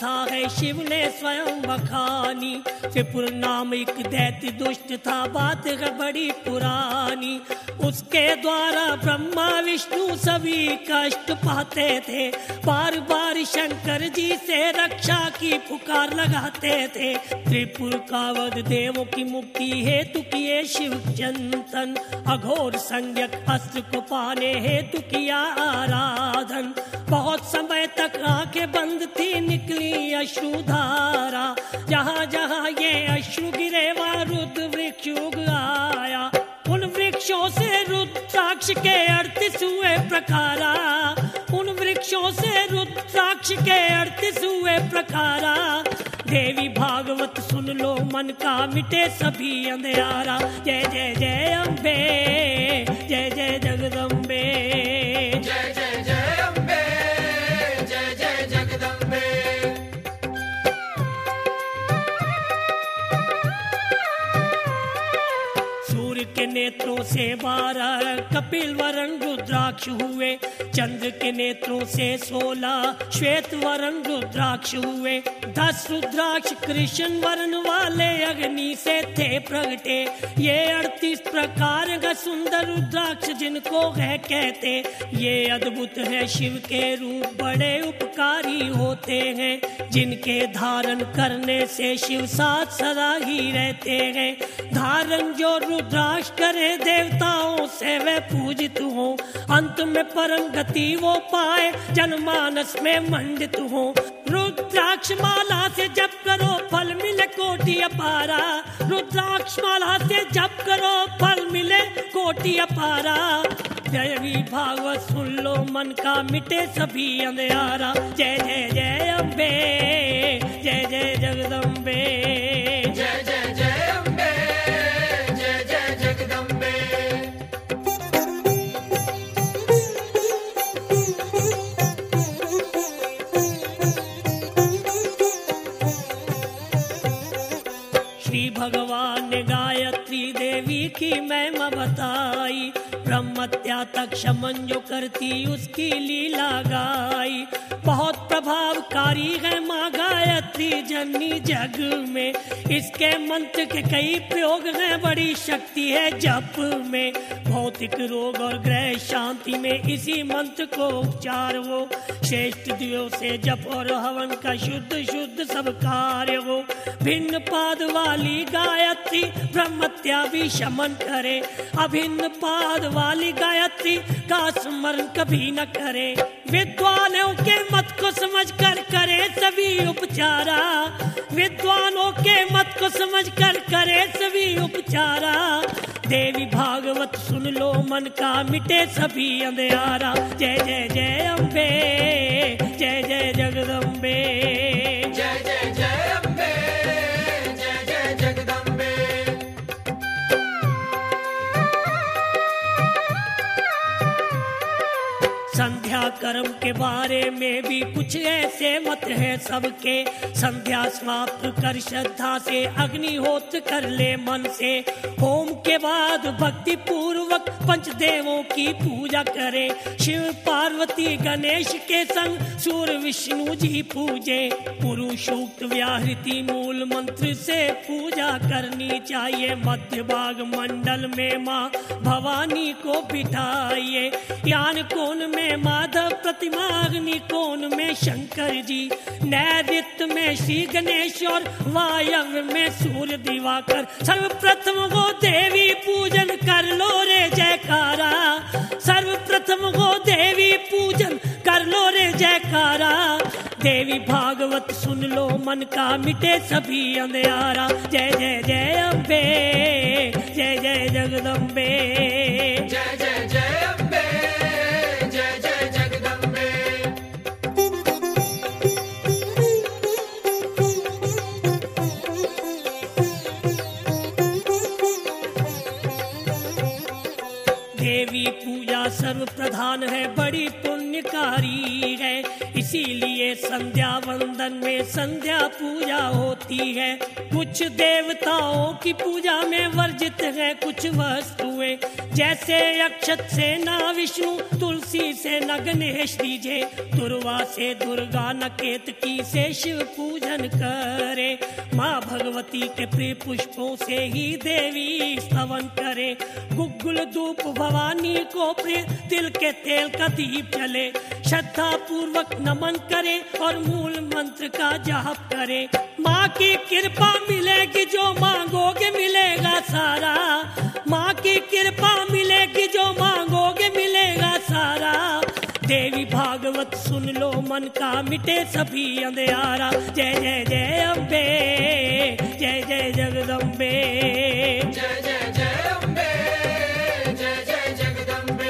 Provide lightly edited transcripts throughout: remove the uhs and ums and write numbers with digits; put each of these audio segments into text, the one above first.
कथा है शिव ने स्वयं बखानी। त्रिपुर नाम एक दैत्य दुष्ट था, बात है बड़ी पुरानी। उसके द्वारा ब्रह्मा विष्णु सभी कष्ट पाते थे, बार बार शंकर जी से रक्षा की पुकार लगाते थे। त्रिपुर का वध देवों की मुक्ति हेतु किए शिव चिंतन, अघोर संज्ञक अस्त्र को पाने हेतु किया आराधन। बहुत समय तक आंखें बंद थी, निकली अश्रुधारा, जहाँ जहाँ ये अश्रु गिरे वहाँ रुद्र वृक्ष उग आया। उन वृक्षों से रुद्राक्ष के 38 हुए प्रकारा, उन वृक्षों से रुद्राक्ष के 38 हुए प्रकारा। देवी भागवत सुन लो मन का मिटे सभी अंधियारा। जय जय जय अम्बे, जय जय जगदम्बे, जय जय जय अम्बे, जय जय जगदम्बे। सूर्य के नेत्रों से 12 कपिल वरण रुद्राक्ष हुए, चंद्र के नेत्रों से 16 श्वेत वरण रुद्राक्ष हुए। 10 रुद्राक्ष कृष्ण वर्ण वाले अग्नि से थे प्रगटे। ये 38 प्रकार का सुंदर रुद्राक्ष जिनको है कहते। ये अद्भुत है शिव के रूप, बड़े उपकारी होते हैं, जिनके धारण करने से शिव साथ सदा ही रहते हैं। धारण जो रुद्राक्ष करे देवताओं से वे पूजित हो, अंत में परम गति वो पाए, जनमानस में मंडित हो। रुद्राक्ष माला से जप करो फल मिले कोटि अपारा, रुद्राक्ष माला से जप करो फल मिले कोटि अपारा। देवी भागवत सुन लो मन का मिटे सभी अंधियारा। जय जय जय अम्बे, जय जय जगदम्बे, जय जय जय अम्बे, जय जय जगदम्बे। श्री भगवान ने गायत्री देवी की महिमा बताई, ब्रह्मत्या तक शमन जो करती उसकी लीला गाई। बहुत प्रभावकारी है माँ गायत्री जननी जग में, इसके मंत्र के कई प्रयोग हैं, बड़ी शक्ति है जप में। भौतिक रोग और ग्रह शांति में इसी मंत्र को उपचार हो, श्रेष्ठ दियों से जप और हवन का शुद्ध शुद्ध सब कार्य हो। भिन्न पाद वाली गायत्री ब्रह्मत्या भी शमन करे, अभिन्न पाद वाली गायत्री का स्मरण कभी न करे। विद्वानों के मत को समझ कर करे सभी उपचारा, विद्वानों के मत को समझ कर करे सभी उपचारा। देवी भागवत सुन लो मन का मिटे सभी अंधियारा। जय जय जय अम्बे, जय जय जगदम्बे, जय जय जय अम्बे, जय जय जगदम्बे। संध्या कर्म के बारे में भी कुछ ऐसे मत है सबके। संध्या समाप्त कर श्रद्धा से अग्निहोत्र कर ले मन से, होम के बाद भक्ति पूर्वक पंचदेवों की पूजा करे। शिव पार्वती गणेश के संग सूर्य विष्णु जी पूजे। पुरुषोक्त व्याहृति मूल मंत्र से पूजा करनी चाहिए। मध्य भाग मंडल में माँ भवानी को बिठाइए, यान कोण में माधव प्रतिमा, अग्नि कोण में शंकर जी, नैऋत्य में श्री गणेश और वायव्य में सूर्य दिवाकर। सर्वप्रथम वो देवी पूजन कर लो रे जयकारा, सर्वप्रथम वो देवी पूजन कर लो रे जयकारा। देवी भागवत सुन लो मन का मिटे सभी अंधियारा। जय जय जय अम्बे, जय जय जगदम्बे, जय जय जय अम्बे, जय जय जगदम्बे। देवी पूजा सर्व प्रधान है, बड़ी पुण्यकारी है, इसीलिए संध्या वंदन में संध्या पूजा होती है। कुछ देवताओं की पूजा में वर्जित है कुछ वस्तुएं, जैसे अक्षत से ना विष्णु, तुलसी से न गणेश डीजे, दुर्वा से दुर्गा, न केतकी से शिव पूजन करे। माँ भगवती के प्रिय पुष्पों से ही देवी स्तवन करे। गुग्गुल धूप भवानी को प्रिय तिल के तेल का दीप जले। श्रद्धा पूर्वक नमन करे और मूल मंत्र का जाप करे। माँ की कृपा मिलेगी जो मांगोगे मिलेगा सारा। माँ की कृपा मिलेगी जो मांगोगे मिलेगा सारा। देवी भागवत सुन लो मन का मिटे सभी अंधियारा। जय जय जय अम्बे, जय जय जगदम्बे। जय जय जय अम्बे, जय जय जगदम्बे।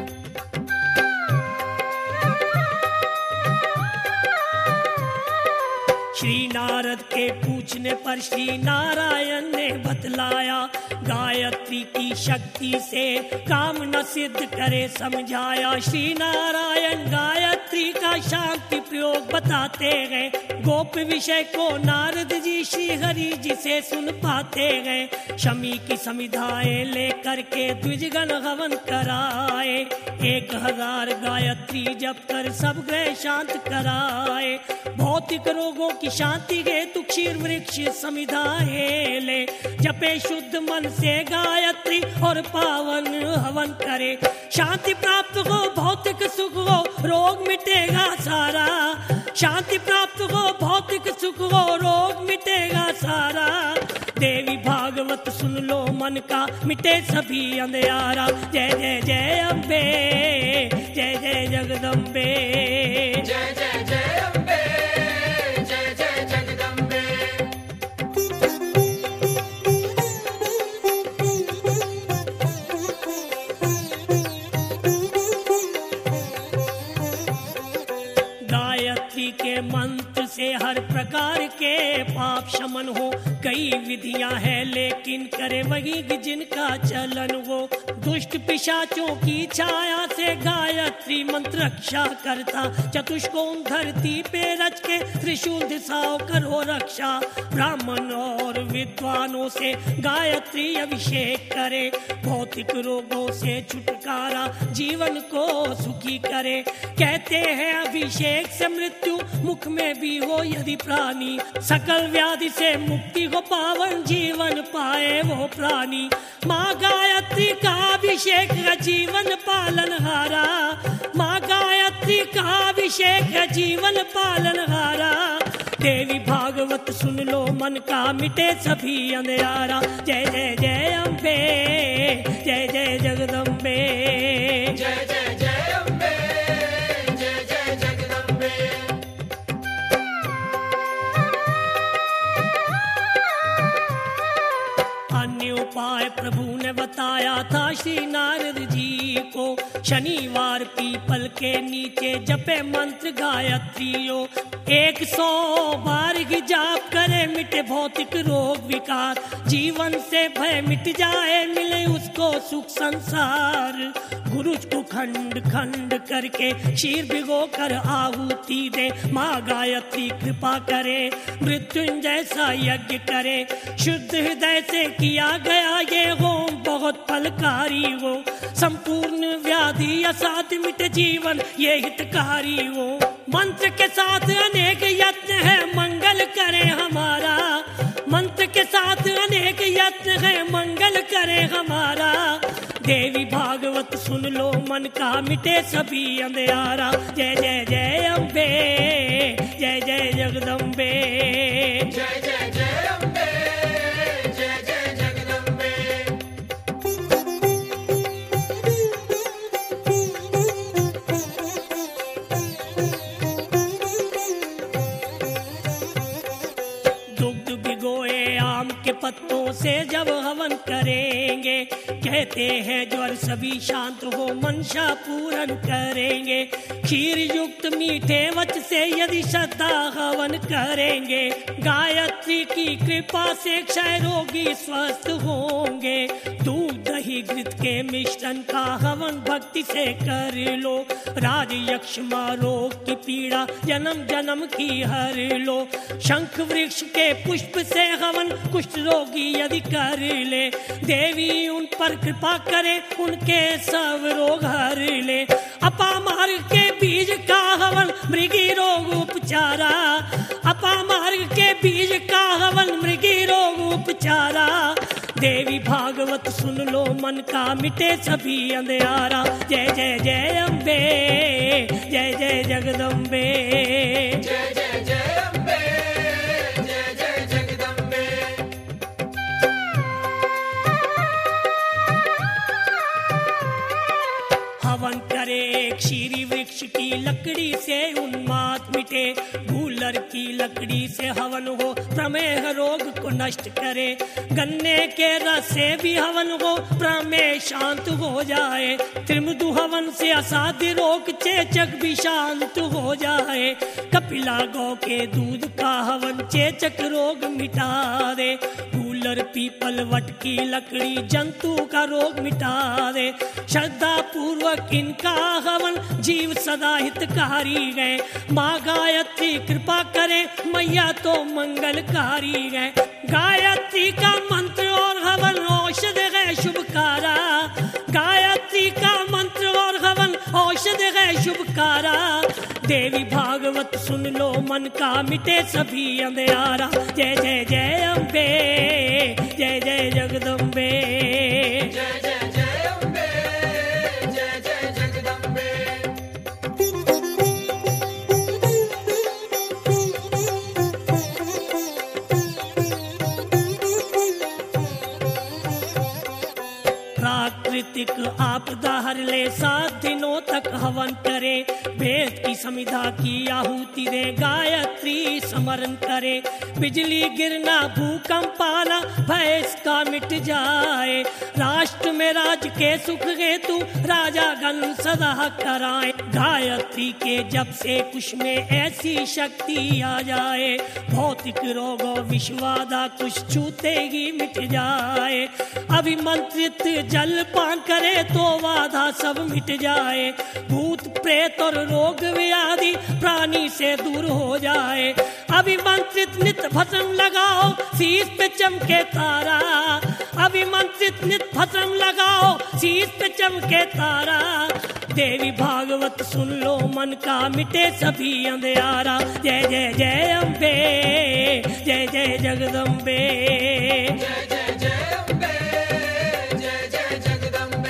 श्री नारद के पूछने पर श्री नारायण ने बतलाया, गायत्री की शक्ति से काम न सिद्ध करे समझाया। श्री नारायण गायत्री का शांति प्रयोग बताते गए। गोप विषय को नारद जी श्री हरि जी से सुन पाते गए। शमी की समिधाएं लेकर के द्विजगण हवन कराए। 1000 गायत्री जप कर सब ग्रह शांत कराए। भौतिक रोगों की शांति हेतु क्षीर वृक्ष समिधाएं ले। जपे शुद्ध मन से गायत्री और पावन हवन करे। शांति प्राप्त हो भौतिक सुख हो रोग मिटेगा सारा। शांति प्राप्त हो भौतिक सुख हो रोग मिटेगा सारा। देवी भागवत सुन लो मन का मिटे सभी अंधियारा। जय जय जय अम्बे, जय जय जगदम्बे। जय जय जय अम्बे, जय जय जगदम्बे। गायत्री के मंत्र से हर प्रकार के पाप शमन हो। कई विधियां हैं लेकिन करे वही जिनका चलन हो। दुष्ट पिशाचों की छाया से गायत्री मंत्र रक्षा करता। चतुष्कोण धरती पे रच के त्रिशूल दिशाओं करो रक्षा। ब्राह्मण और विद्वानों से गायत्री अभिषेक करे। भौतिक रोगों से छुटकारा जीवन को सुखी करे। कहते हैं अभिषेक से मृत्यु मुख में भी हो यदि प्राणी। सकल व्याधि से मुक्ति हो पावन जीवन पाए वो प्राणी। माँ गायत्री का अभिषेक है जीवन पालन हारा। माँ गायत्री का अभिषेक है जीवन पालन हारा। देवी भागवत सुन लो मन का मिटे सभी अंधियारा। जय जय जय अम्बे, जय जय जगदम्बे। जय जय जय अम्बे, जय जय जगदम्बे। अन्य उपाय प्रभु ने बताया था श्री नारद जी को। शनिवार पीपल के नीचे जपे मंत्र गायत्रियो। 100 बार ही जाप करे मिटे भौतिक रोग विकार। जीवन से भय मिट जाए मिले उसको सुख संसार। गुरुज को खंड खंड करके क्षीर भिगो कर आहुति दे। माँ गायत्री कृपा करे मृत्युंजय सा यज्ञ करे। शुद्ध हृदय से किया गया ये होम बहुत फलकारी हो। संपूर्ण व्याधि असाध्य मिटे जीवन ये हितकारी हो। मंत्र के साथ अनेक यत्न है मंगल करे हमारा। मंत्र के साथ अनेक यत्न है मंगल करे हमारा। देवी भागवत सुन लो मन का मिटे सभी अंधियारा। जय जय जय अम्बे, जय जय जगदम्बे। जय जय जय अम्बे, जय जय जगदम्बे। दुग्ध भिगोए आम के पत्तों से जब हवन करेंगे। कहते हैं ज्वर सभी शांत हो मनसा पूर्ण करेंगे। खीर युक्त मीठे वच से यदि श्रद्धा हवन करेंगे। गायत्री की कृपा से क्षय रोगी स्वस्थ होंगे। दूध दही घृत के मिश्रण का हवन भक्ति से कर लो। राज यक्ष रोग की पीड़ा जन्म जन्म की हर लो। शंख वृक्ष के पुष्प से हवन कुष्ठ रोगी यदि कर ले, देवी उन पर कृपा करे उनके सब रोग हर ले। अपामार्ग के बीज का हवन मृगी रोग उपचारा, अपामार्ग के बीज का हवन मृगी रोग उपचारा। देवी भागवत सुन लो मन का मिटे सभी अंधियारा। जय जय जय अम्बे, जय जय जगदम्बे। जय जय जय अम्बे, जय जय जगदम्बे। हवन करे क्षीरी वृक्ष की लकड़ी से उन्माद मिटे, गूलर की लकड़ी से हवन हो प्रमेह रोग को नष्ट करे। गन्ने के रस से भी हवन हो प्रमेह शांत हो जाए। त्रिमधु हवन से असाध्य रोग चेचक भी शांत हो जाए। कपिला गौ के दूध का हवन चेचक रोग मिटा दे। गूलर पीपल वट की लकड़ी जंतु का रोग मिटा दे। श्रद्धा पूर्वक इनका हवन जीव सदा हितकारी है। माँ गायत्री कृपा करे मैया तो मंगलकारी है। गायत्री का मंत्र और हवन औषध है शुभकारा। गायत्री का मंत्र और हवन औषध है शुभकारा। देवी भागवत सुन लो मन का मिटे सभी अंधियारा। जय जय जय अम्बे, जय जय जगदम्बे। जय जय जय अम्बे, जय जय जगदम्बे। प्राकृतिक आपदा हर ले 7 दिनों तक हवन करे। वेद की समिधा की आहुति दे गायत्री स्मरण करे। बिजली गिरना भूकंप आना भय इसका मिट जाए। राष्ट्र में राज के सुख हेतु राजा गण सदा कराए। गायत्री के जप से कुश में ऐसी शक्ति आ जाए। भौतिक रोगों विश्वादा कुछ छूते ही मिट जाए। अभिमंत्रित जल पान करे तो बाधा सब मिट जाए। भूत प्रेत और रोग व्याधि प्राणी से दूर हो जाए। अभिमंत्रित नित भस्म लगाओ शीश पे चमके तारा। अभिमंत्रित नित भस्म लगाओ शीश पे चमके तारा। देवी भागवत सुन लो मन का मिटे सभी अंधियारा। जय जय जय अम्बे, जय जय जगदम्बे। जय जय जय अम्बे, जय जय जगदम्बे।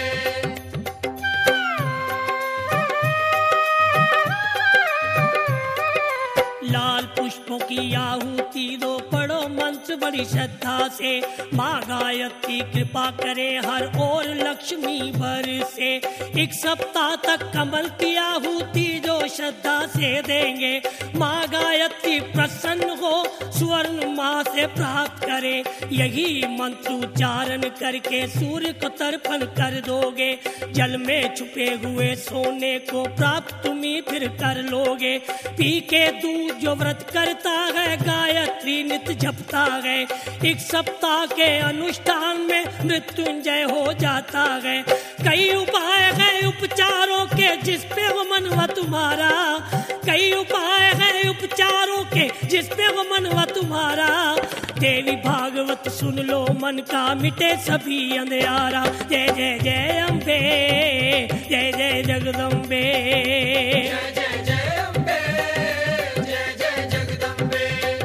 लाल पुष्पों की आहुति दो पढ़ो मंत्र बड़ी श्रद्धा से। माँ गायत्री कृपा करे हर ओर लक्ष्मी बरसे। 1 सप्ताह तक कमल की आहुति जो श्रद्धा से देंगे। माँ गायत्री प्रसन्न हो स्वर्ण माँ से प्राप्त करे। यही मंत्र उच्चारण करके सूर्य को तर्पण कर दोगे। जल में छुपे हुए सोने को प्राप्त तुम ही फिर कर लोगे। पी के दूध जो व्रत करता है गायत्री नित जपता है। 1 सप्ताह के अनुष्ठान में मृत्युंजय हो जाता है। कई उपाय है उपचारों के जिस पे हो मनवा तुम्हारा। कई उपाय है उपचारों के जिस पे हो मनवा तुम्हारा। देवी भागवत सुन लो मन का मिटे सभी अंधियारा। जय जय जय अम्बे, जय जय जगदम्बे। जय जय जय अम्बे, जय जय जगदम्बे।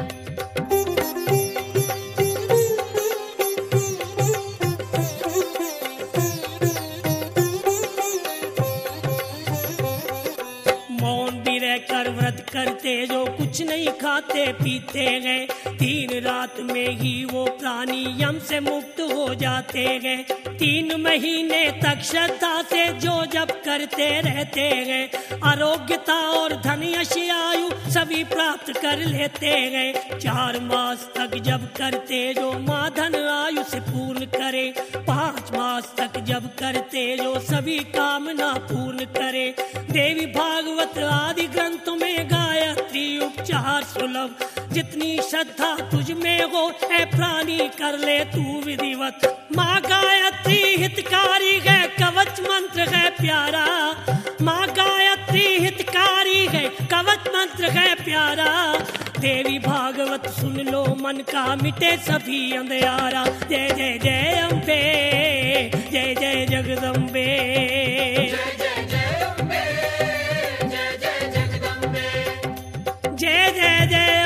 मौन भी रहकर व्रत करते जो कुछ नहीं खाते पीते हैं। 3 रात में ही वो प्राणी यम से मुक्त हो जाते हैं। 3 महीने तक श्रद्धा से जो जप करते रहते हैं। आरोग्यता और धन यश आयु सभी प्राप्त कर लेते हैं। 4 मास तक जब करते जो माँ धन आयु से पूर्ण करे। 5 मास तक जब करते जो सभी कामना पूर्ण करे। देवी भागवत आदि ग्रंथों में गायत्री उपचार सुलभ। जितनी श्रद्धा तुझ में हो ऐ प्राणी कर ले तू विधिवत। माँ गायत्री हित हितकारी है, कवच मंत्र है प्यारा। माँ गायत्री हितकारी है, कवच मंत्र है प्यारा। देवी भागवत सुन लो, मन का मिटे सभी अंधियारा। जय जय जय अम्बे, जय जय जगदम्बे। जय जय जय अम्बे, जय जय जगदम्बे। जय जय जय